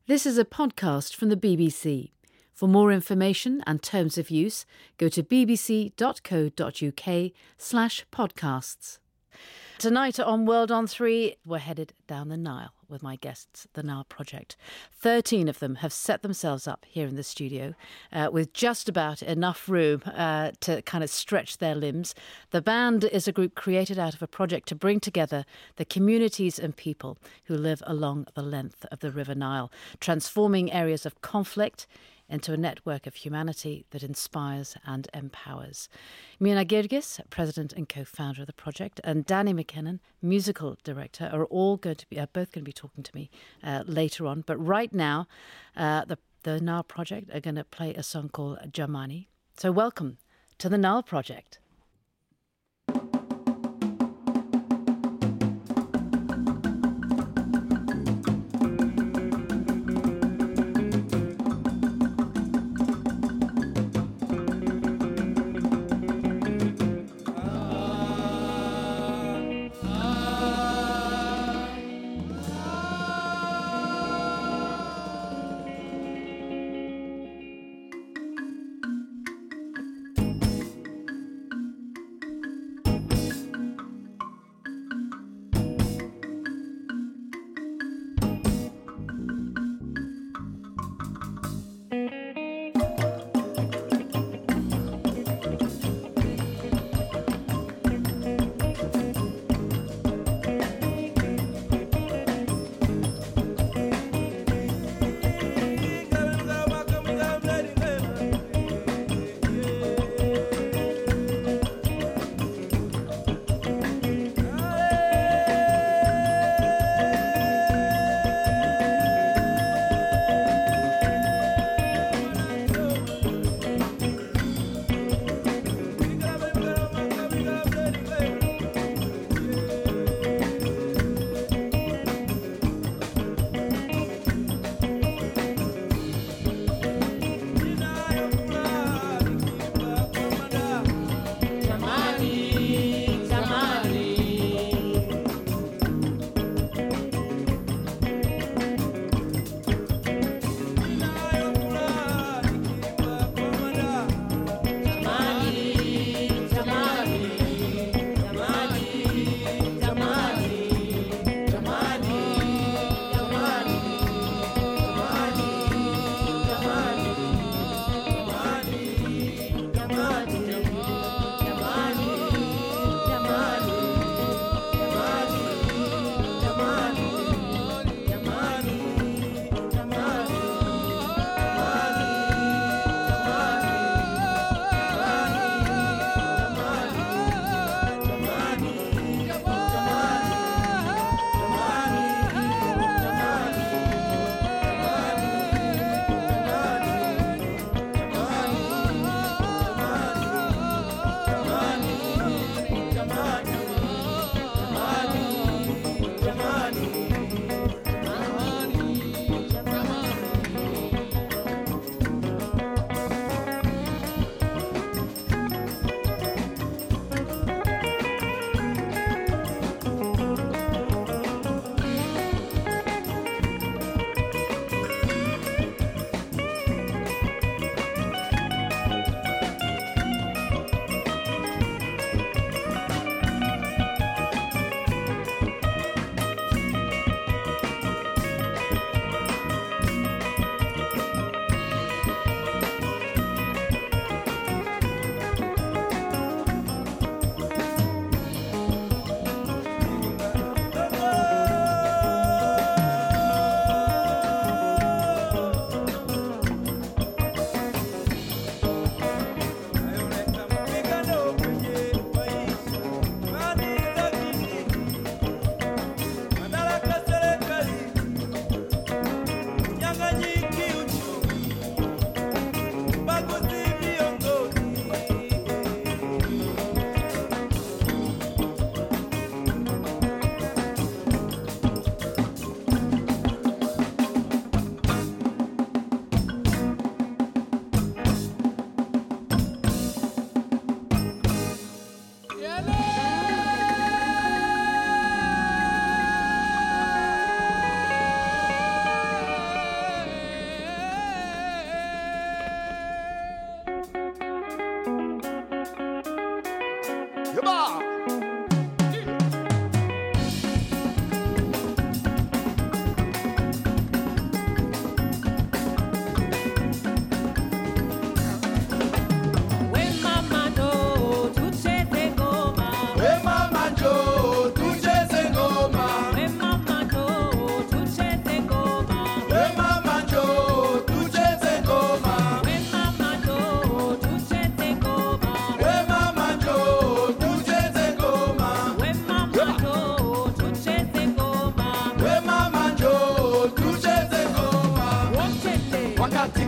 This is a podcast from the BBC. For more information and terms of use, go to bbc.co.uk/podcasts. Tonight on World on 3, we're headed down the Nile with my guests, the Nile Project. 13 of them have set themselves up here in the studio with just about enough room to kind of stretch their limbs. The band is a group created out of a project to bring together the communities and people who live along the length of the River Nile, transforming areas of conflict into a network of humanity that inspires and empowers. Mina Girgis, president and co-founder of the project, and Danny McKinnon, musical director, are both going to be talking to me later on. But right now, the Nile Project are going to play a song called Jamani. So welcome to the Nile Project.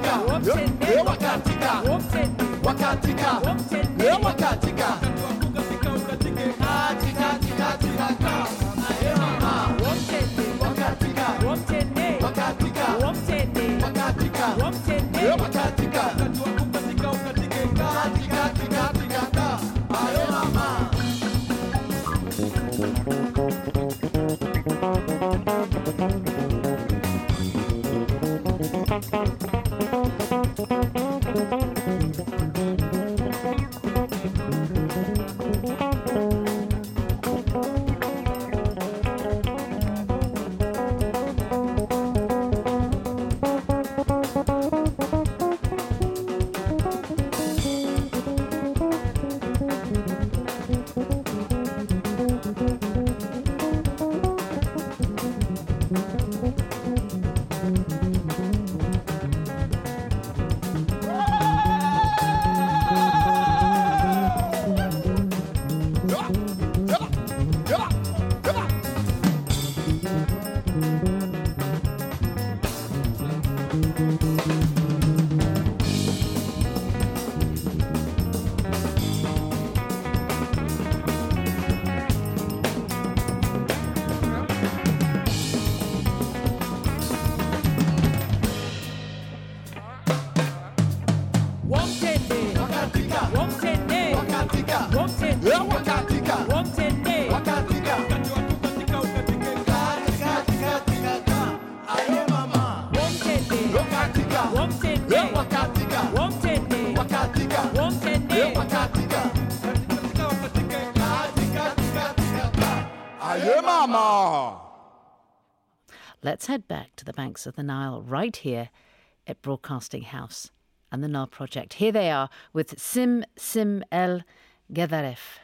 Let's head back to the banks of the Nile right here at Broadcasting House and the Nile Project. Here they are with Sim Sim El Ghedaref.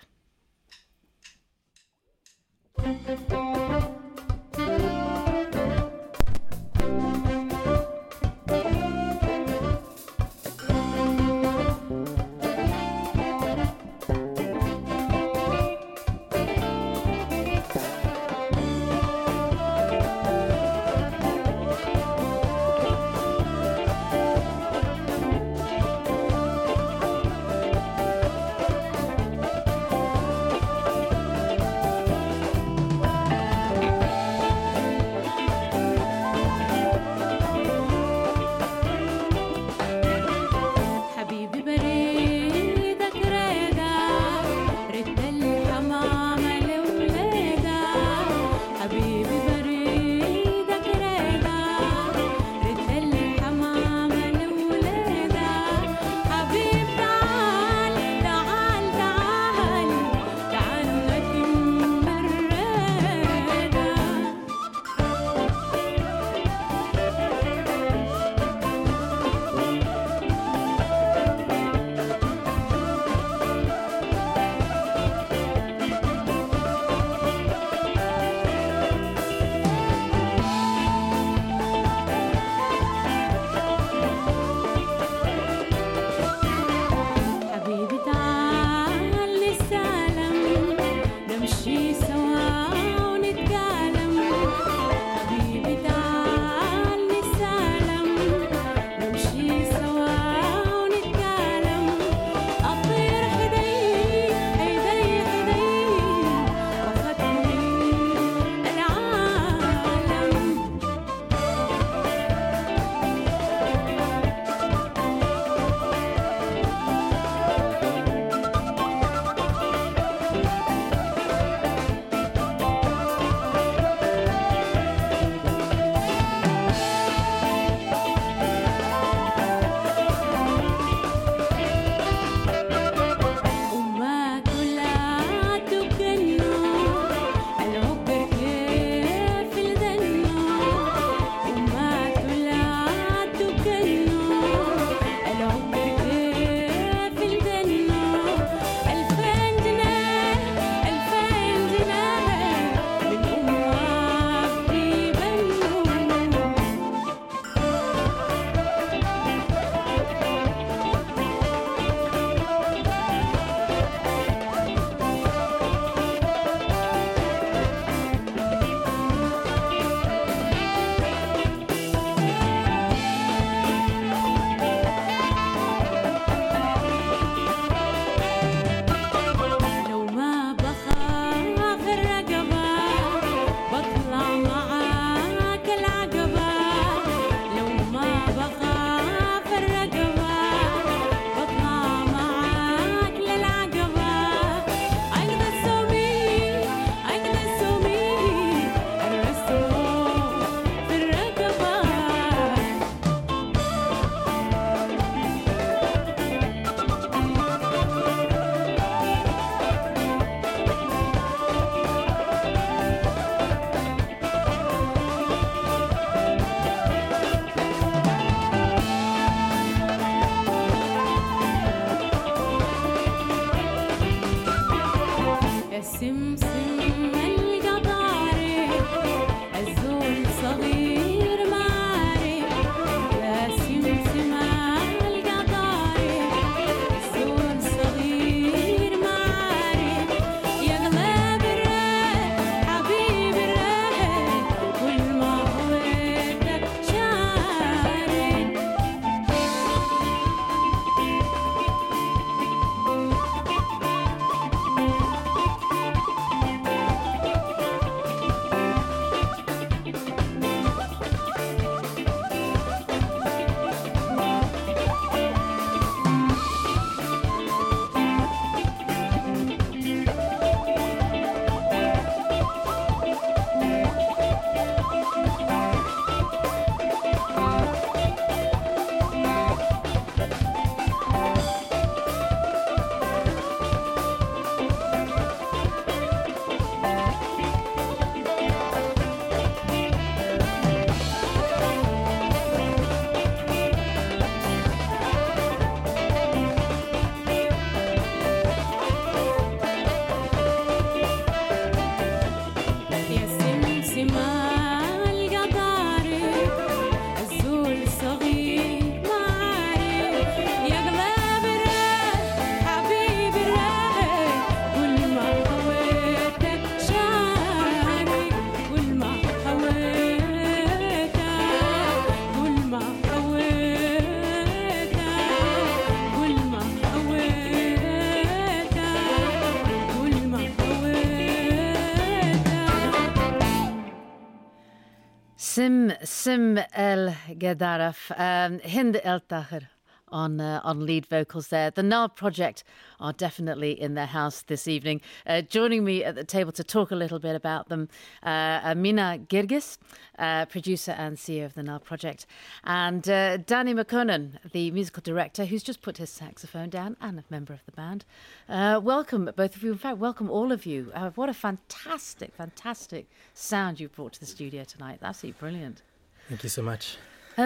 Sim El Gedaref, Hind El Tahir on lead vocals there. The Nile Project are definitely in their house this evening. Joining me at the table to talk a little bit about them, Mina Girgis, producer and CEO of the Nile Project, and Danny McConnon, the musical director, who's just put his saxophone down and a member of the band. Welcome, both of you. In fact, welcome all of you. What a fantastic, fantastic sound you brought to the studio tonight. Absolutely brilliant. Thank you so much.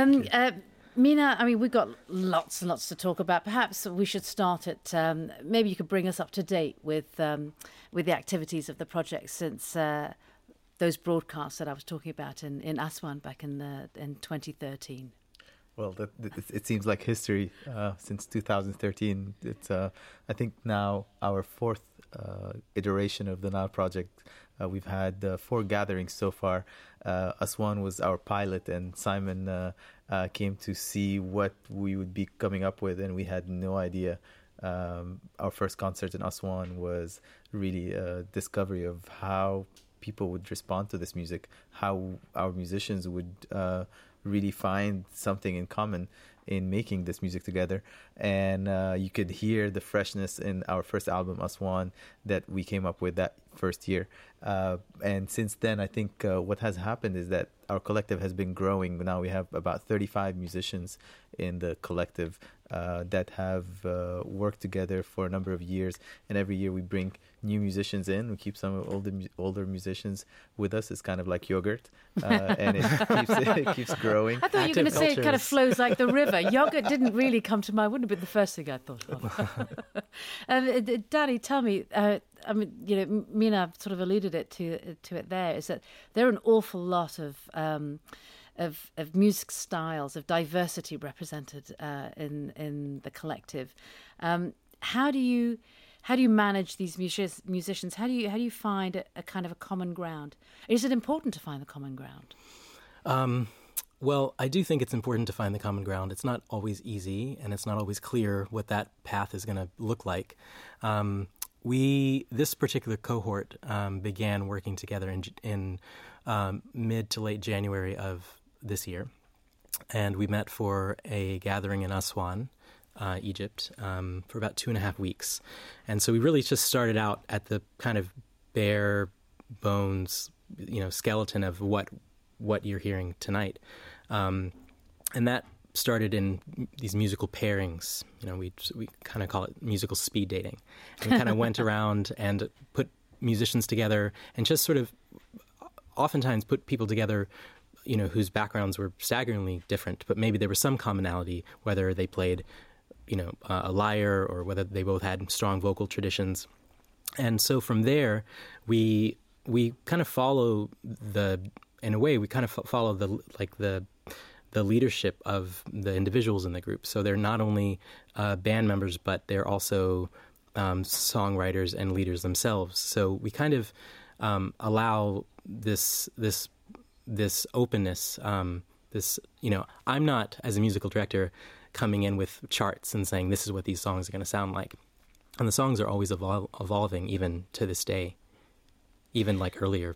Mina, I mean, we've got lots and lots to talk about. Perhaps we should start at, maybe you could bring us up to date with the activities of the project since those broadcasts that I was talking about in Aswan back in 2013. Well, it seems like history since 2013. It's, I think, now our fourth iteration of the Nile Project. We've had 4 gatherings so far. Aswan was our pilot, and Simon came to see what we would be coming up with, and we had no idea. Our first concert in Aswan was really a discovery of how people would respond to this music, how our musicians would really find something in common in making this music together. And you could hear the freshness in our first album, Aswan, that we came up with that first year. And since then, I think what has happened is that our collective has been growing. Now we have about 35 musicians in the collective that have worked together for a number of years. And every year we bring new musicians in. We keep some older musicians with us. It's kind of like yogurt, and it keeps growing. I thought you were going to say it kind of flows like the river. Yogurt didn't really come to mind. Wouldn't have been the first thing I thought of. Danny, tell me. I mean, you know, Mina sort of alluded to it there. Is that there are an awful lot of music styles, of diversity represented in the collective. How do you manage these musicians? How do you find a kind of a common ground? Is it important to find the common ground? Well, I do think it's important to find the common ground. It's not always easy, and it's not always clear what that path is going to look like. This particular cohort began working together in mid to late January of this year, and we met for a gathering in Aswan, Egypt, for about 2.5 weeks. And so we really just started out at the kind of bare bones, skeleton of what you're hearing tonight. And that started in these musical pairings. We kind of call it musical speed dating. And we kind of went around and put musicians together and just sort of oftentimes put people together, whose backgrounds were staggeringly different, but maybe there was some commonality, whether they played, a lyre or whether they both had strong vocal traditions. And so from there, we kind of follow the leadership of the individuals in the group. So they're not only band members, but they're also songwriters and leaders themselves. So we kind of allow this openness. I'm not, as a musical director, coming in with charts and saying this is what these songs are going to sound like. And the songs are always evolving, even to this day. Even like earlier,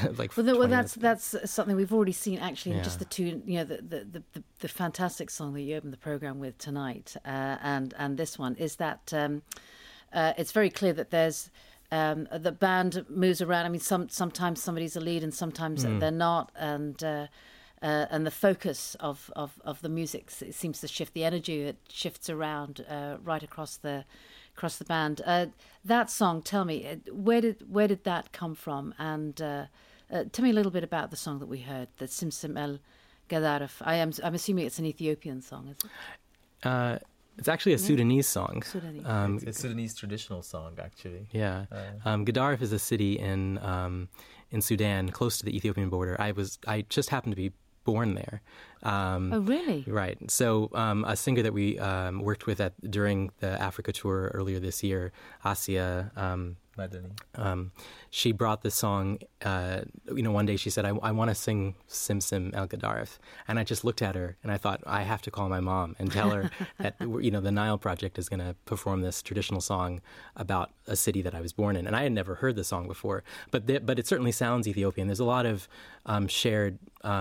that's something we've already seen actually in just the two, the fantastic song that you opened the program with tonight, and this one is that it's very clear that there's the band moves around. I mean, sometimes somebody's a lead and sometimes they're not, and the focus of the music seems to shift. The energy, it shifts around right across the band. That song, tell me, where did that come from? And tell me a little bit about the song that we heard, the Simsim El Gadaref. I'm assuming it's an Ethiopian song, is it? It's actually a Sudanese song. It's a Sudanese traditional song, actually. Yeah. Gadaref is a city in Sudan, close to the Ethiopian border. I just happened to be born there. Oh, really? Right. So a singer that we worked with during the Africa tour earlier this year, Asia Madani, she brought this song. One day she said, "I want to sing Simsim El Gadaref," and I just looked at her and I thought, I have to call my mom and tell her that the Nile Project is going to perform this traditional song about a city that I was born in, and I had never heard the song before, but it certainly sounds Ethiopian. There's a lot of shared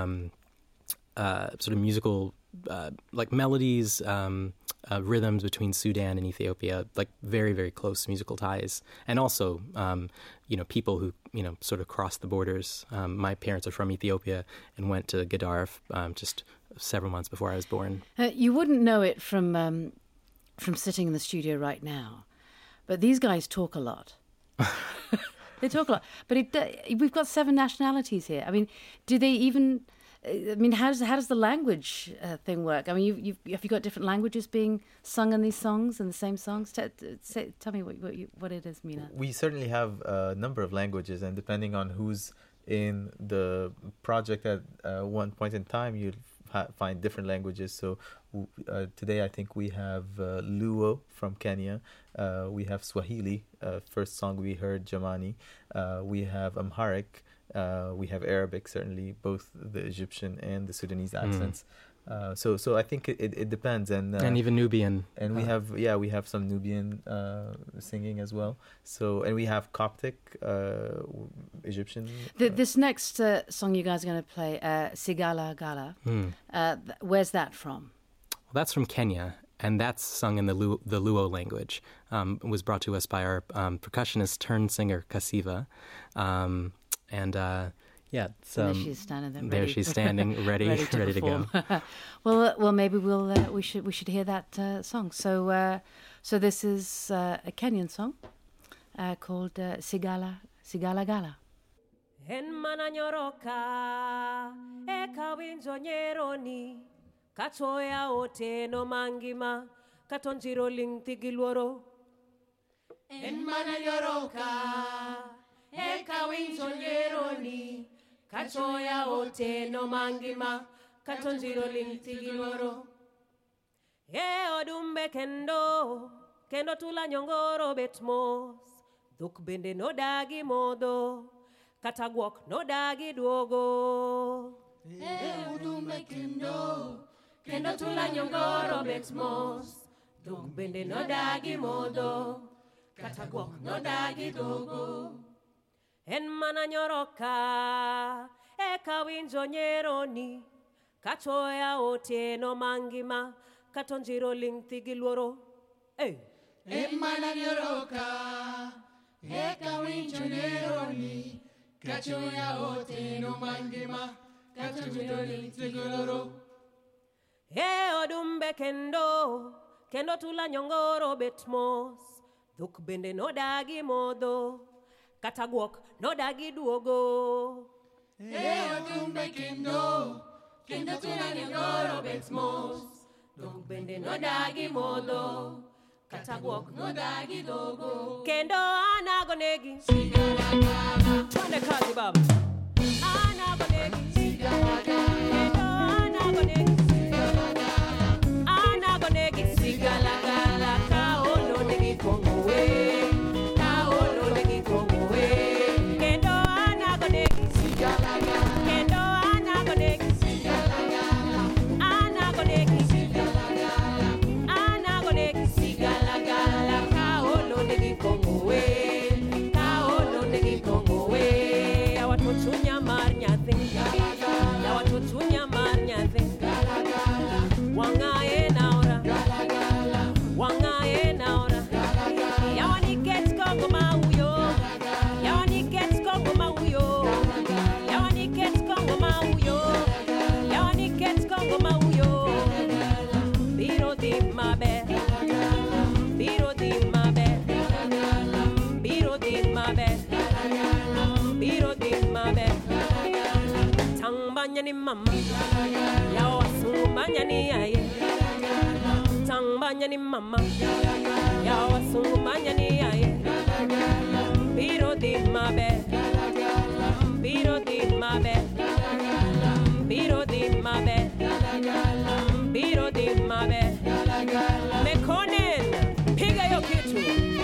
sort of musical like melodies, rhythms between Sudan and Ethiopia, like very, very close musical ties. And also, people who, sort of cross the borders. My parents are from Ethiopia and went to Gadaref just several months before I was born. You wouldn't know it from sitting in the studio right now, but these guys talk a lot. They talk a lot. But we've got 7 nationalities here. I mean, do they even... I mean, how does the language thing work? I mean, have you got different languages being sung in these songs, in the same songs? Tell me what it is, Mina. We certainly have a number of languages, and depending on who's in the project at one point in time, you'll find different languages. So today I think we have Luo from Kenya. We have Swahili, first song we heard, Jamani. We have Amharic. We have Arabic, certainly, both the Egyptian and the Sudanese accents. So I think it depends, and even Nubian, and we have some Nubian singing as well. So, and we have Coptic, Egyptian. This next song you guys are going to play, Sigala Gala. Where's that from? Well, that's from Kenya, and that's sung in the Luo language. It was brought to us by our percussionist turned singer Kasiva. So she's standing there. There she's standing, ready to go. well, maybe we should hear that song. So this is a Kenyan song called Sigala Gala. En mananyoroka ekawinjo nyeroni kachoya ote no mangima katonjiro ling tigilworo. En mananyoroka ekawinjo nyeroni kachoya ote no mangima katonjiro lintigiloro. Odumbe kendo tula nyongoro betmos dhuk bende no dagi modo kata guok no dagi duogo. Odumbe kendo tula nyongoro betmos dhuk bende no dagi modo kata guok no dagi duogo. En mananyoroka ekawinjo nyeroni kachoya ote no mangima katonjiro ling tigilworo. En mananyoroka ekawinjo nyeroni kachoya ote no mangima katonjiro ling tigilworo. Odumbe kendo tula nyongoro betmos dhuk bende no dagi modo kata guok no dagi duogo. Odumbe kendo tula nyongoro betmos dhuk bende no dagi modo katagwok nodagi dogo kendo anagonegi twende kazi baba anagonegi kendo anagonegi sigalagala kaolo negi kongowe kendo anagonegi kendo anagonegi sigalagala kaolo negi kongowe awatotunya mar nyathi awatotunya mar nyathi wangae naora yawani ket kongo mauyo yawani ket kongo mauyo yawani ket kongo mauyo yawani ket kongo mauyo biro di mabe biro di mabe biro di mabe biro di mabe tangbanya ni mama yawa sumbanya ni aye tangbanya ni mama yawa sumbanya ni aye biro di mabe biro di mabe biro di mabe biro di mabe mekonen piga yo kitu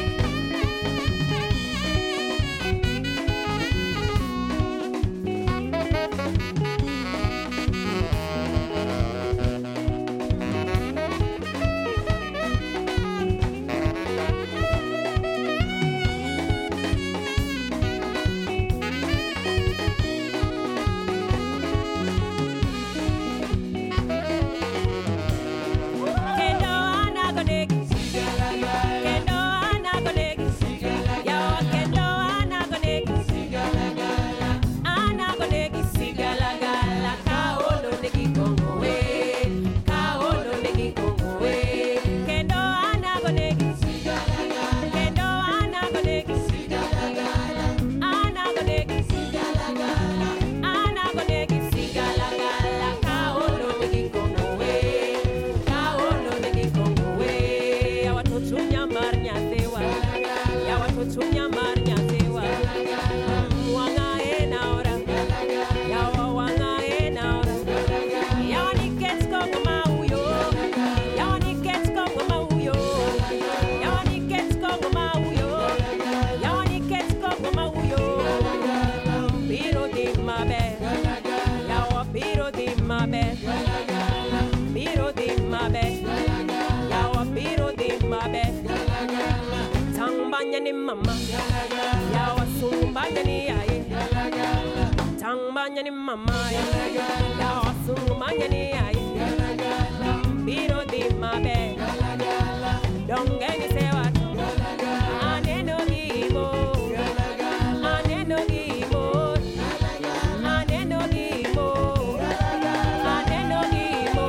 ni mama yawa sumbanya ni aye tangbanya ni mama yawa sumbanya ni aye biro di mabe dongeni sewa aneno gibo aneno gibo aneno gibo aneno gibo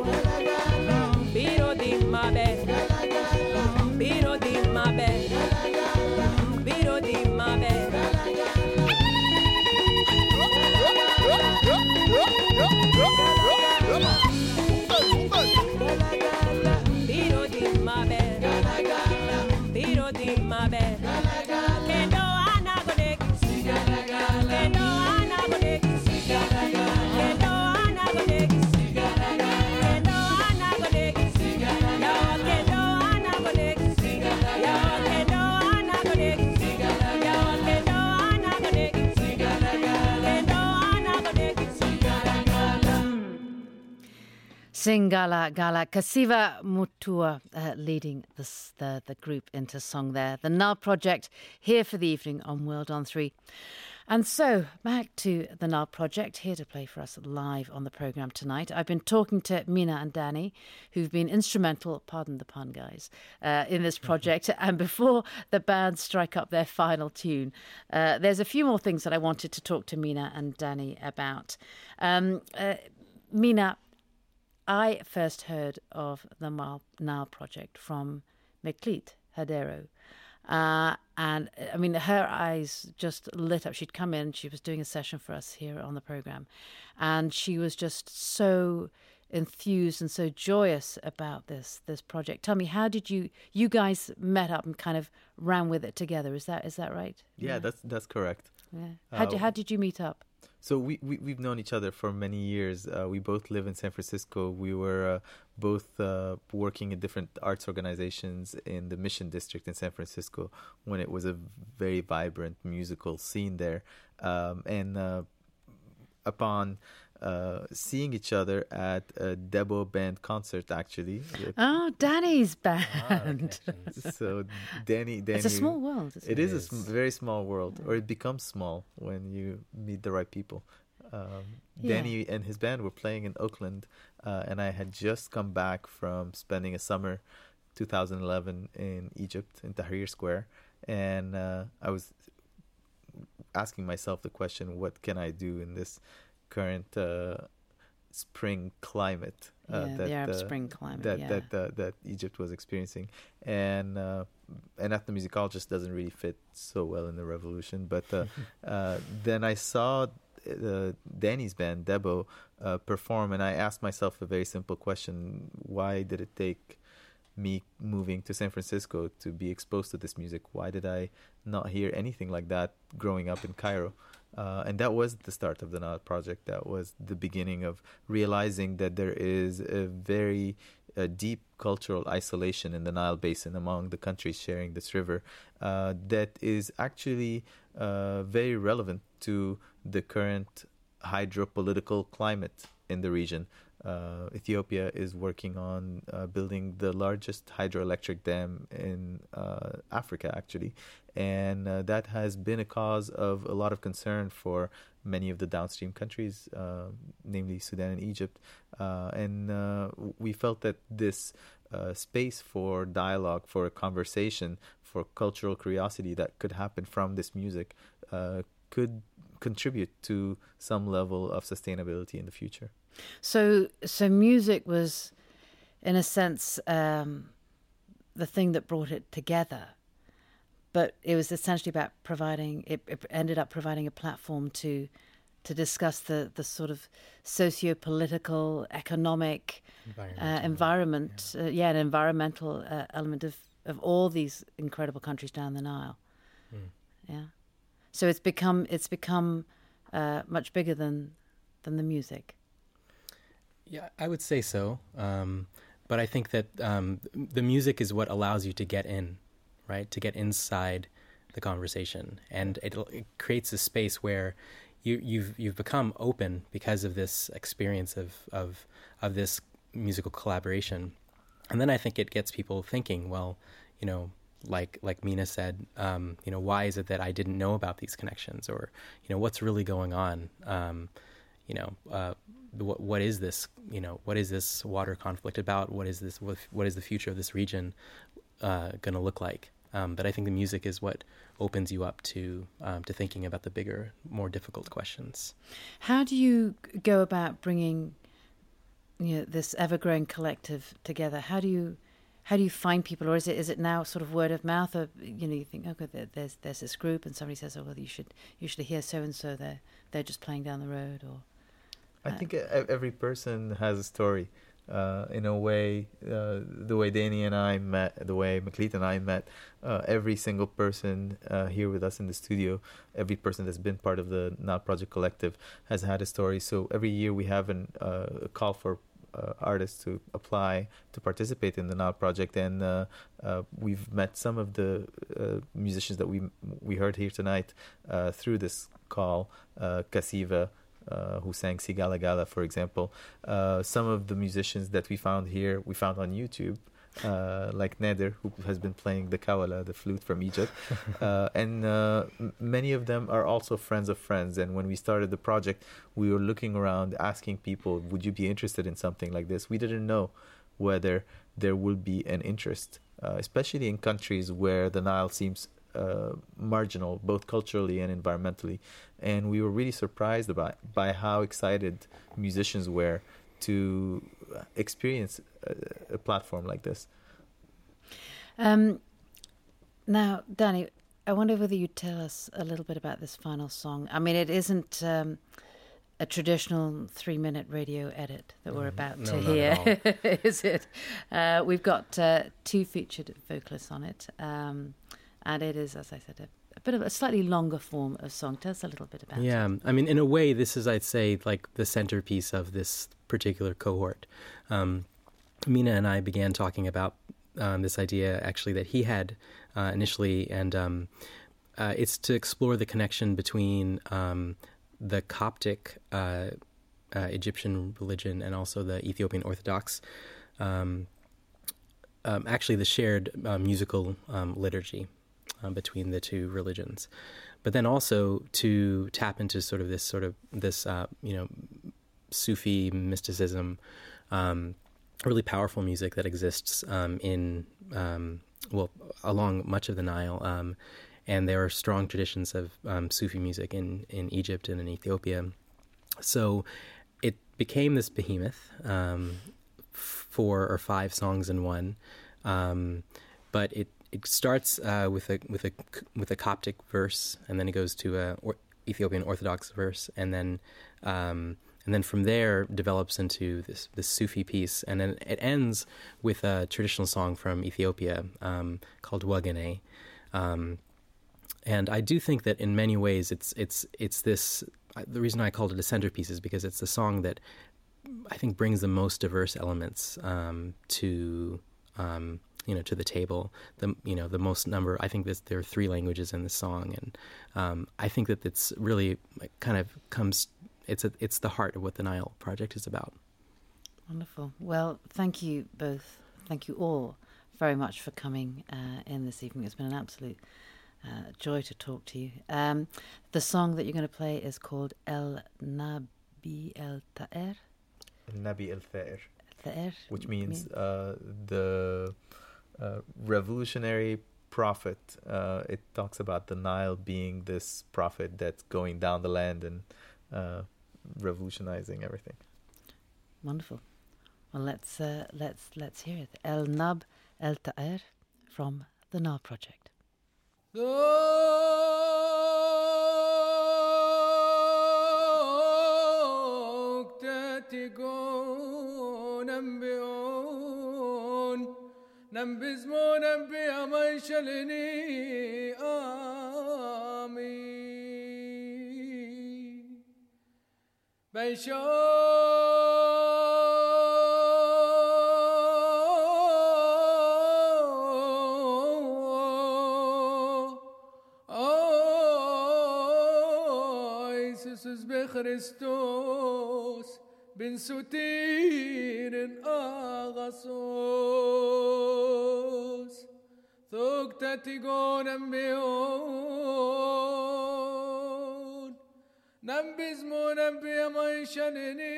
biro di mabe biro di mabe biro di mabe biro di mabe biro di mabe kendo anagonegi kendo anagonegi kendo anagonegi kendo anagonegi yo kendo anagonegi yo kendo anagonegi yo kendo anagonegi kendo anagonegi Singala Gala, Kasiva Mutua leading the group into song there. The Null Project here for the evening on World on 3. And so, back to the Null Project, here to play for us live on the programme tonight. I've been talking to Mina and Danny, who've been instrumental, pardon the pun, guys, in this project. And before the band strike up their final tune, there's a few more things that I wanted to talk to Mina and Danny about. Mina, I first heard of the Null Project from Meklit Hadero. And I mean, her eyes just lit up. She'd come in, she was doing a session for us here on the programme, and she was just so enthused and so joyous about this project. Tell me, how did you guys met up and kind of ran with it together? Is that right? Yeah, that's correct. Yeah. How did you meet up? So we've known each other for many years. We both live in San Francisco. We were both working in different arts organizations in the Mission District in San Francisco when it was a very vibrant musical scene there. And upon seeing each other at a Debo band concert, actually. Oh, Danny's band. So Danny. It's a small world. It is a very small world, or it becomes small when you meet the right people. Danny and his band were playing in Oakland, and I had just come back from spending a summer 2011 in Egypt, in Tahrir Square, and I was asking myself the question, what can I do in this current spring climate the Arab Spring climate that Egypt was experiencing, and ethnomusicologist doesn't really fit so well in the revolution. But then I saw Danny's band Debo perform, and I asked myself a very simple question: why did it take me moving to San Francisco to be exposed to this music? Why did I not hear anything like that growing up in Cairo? And that was the start of the Nile Project. That was the beginning of realizing that there is a very deep cultural isolation in the Nile Basin among the countries sharing this river that is actually very relevant to the current hydropolitical climate in the region. Ethiopia is working on building the largest hydroelectric dam in Africa, actually. And that has been a cause of a lot of concern for many of the downstream countries, namely Sudan and Egypt. And we felt that this space for dialogue, for a conversation, for cultural curiosity that could happen from this music could contribute to some level of sustainability in the future. So music was, in a sense, the thing that brought it together. But it was essentially about providing. It ended up providing a platform to discuss the sort of socio-political, economic, environment. An environmental element of all these incredible countries down the Nile. Yeah. So it's become much bigger than the music. Yeah, I would say so. But I think that the music is what allows you to get in, right? To get inside the conversation, and it creates a space where you've become open because of this experience of this musical collaboration, and then I think it gets people thinking. Well, like Mina said, why is it that I didn't know about these connections, or what's really going on? What is this? What is this water conflict about? What is this? What is the future of this region going to look like? But I think the music is what opens you up to thinking about the bigger, more difficult questions. How do you go about bringing this ever-growing collective together? How do you find people, or is it now sort of word of mouth, or you think, okay, there's this group, and somebody says, oh well, you should hear so and so, they're just playing down the road, or I think every person has a story. In a way, the way Danny and I met, the way Maklit and I met, every single person here with us in the studio, every person that's been part of the Nile Project Collective has had a story. So every year we have a call for artists to apply to participate in the Nile Project, and we've met some of the musicians that we heard here tonight through this call. Kasiva, who sang Sigala Gala, for example. Some of the musicians that we found here, we found on YouTube, like Nader, who has been playing the kawala, the flute from Egypt. And many of them are also friends of friends. And when we started the project, we were looking around, asking people, would you be interested in something like this? We didn't know whether there will be an interest, especially in countries where the Nile seems marginal, both culturally and environmentally. And we were really surprised by how excited musicians were to experience a platform like this. Now, Danny, I wonder whether you'd tell us a little bit about this final song. I mean, it isn't a traditional 3-minute radio edit that we're about to not hear, at all. is it? We've got 2 featured vocalists on it, and it is, as I said, a bit of a slightly longer form of song. Tell us a little bit about it. Yeah, I mean, in a way, this is, I'd say, like the centerpiece of this particular cohort. Mina and I began talking about this idea, actually, that he had initially, and it's to explore the connection between the Coptic Egyptian religion and also the Ethiopian Orthodox, actually the shared musical liturgy between the two religions, but then also to tap into this Sufi mysticism, really powerful music that exists along much of the Nile, and there are strong traditions of Sufi music in Egypt and in Ethiopia. So it became this behemoth, 4 or 5 songs in one, but it starts with a Coptic verse, and then it goes to a Ethiopian Orthodox verse, and then from there develops into this Sufi piece, and then it ends with a traditional song from Ethiopia called Wagane. And I do think that in many ways it's this. The reason I called it a centerpiece is because it's the song that I think brings the most diverse elements to the table. The most number. I think that there are 3 languages in the song, and I think that it's really kind of comes. It's the heart of what the Nile Project is about. Wonderful. Well, thank you both. Thank you all very much for coming in this evening. It's been an absolute joy to talk to you. The song that you're going to play is called El Nabi El Ta'er. Nabi El Ta'er. Ta'er, which means the revolutionary prophet. It talks about the Nile being this prophet that's going down the land and revolutionizing everything. Wonderful. Well, let's hear it. El Nab El Ta'er from the Nile Project. Christos bin sutirin agasos thugtatigon ambion nambizmon ambiyaman shanini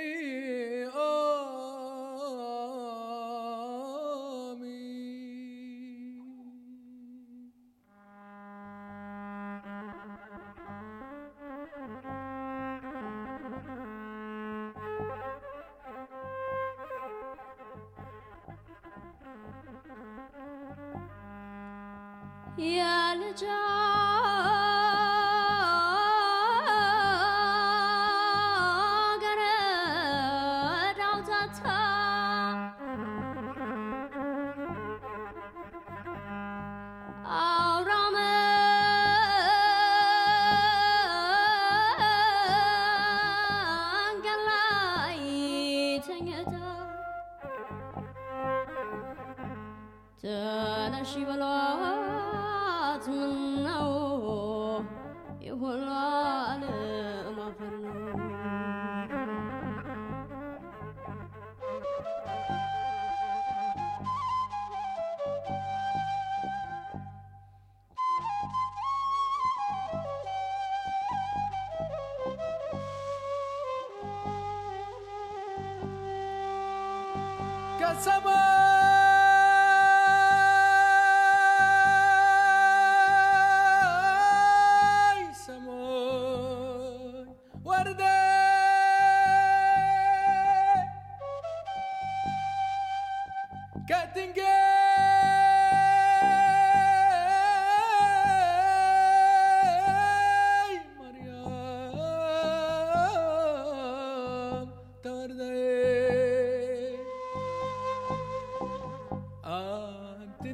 يا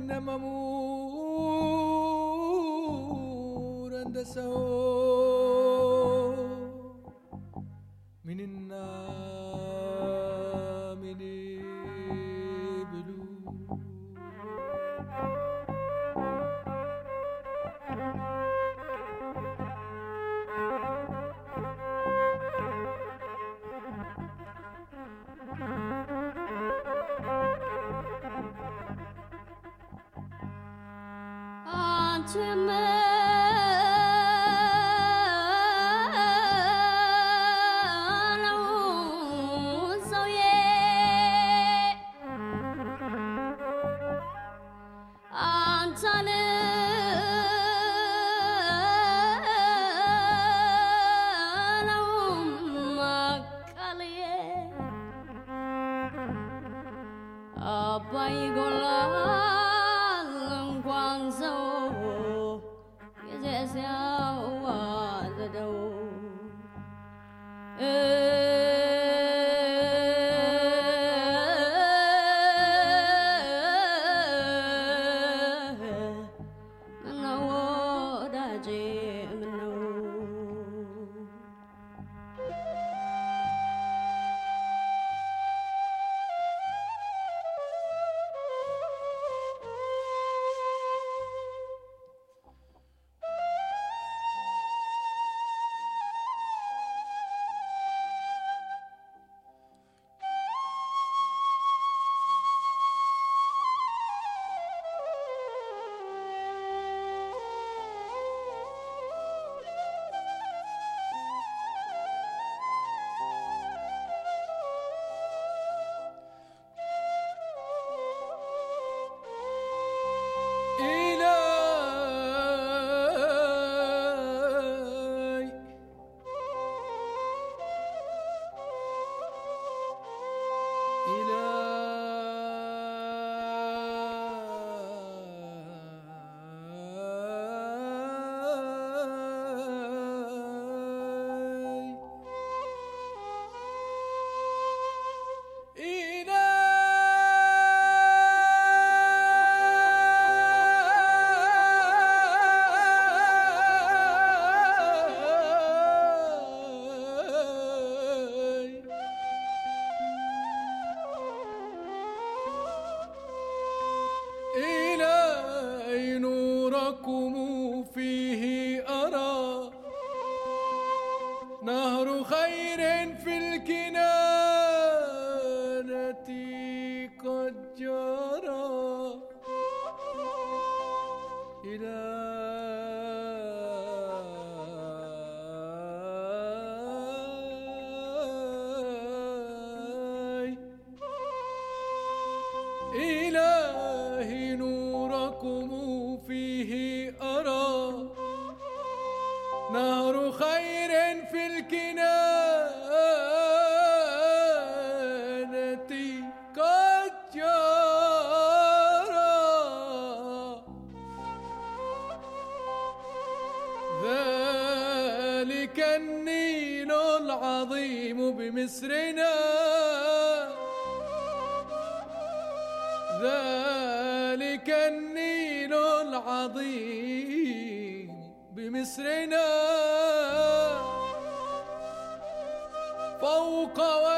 إنما مور أندسه من النامن بلو نهر خير في الكنانة قد جرى إلهي نوركم فيه أرى نهر خير في الكنانة قد جرى ذلك النيل العظيم بمصرنا ذلك النيل العظيم بمصرنا فوق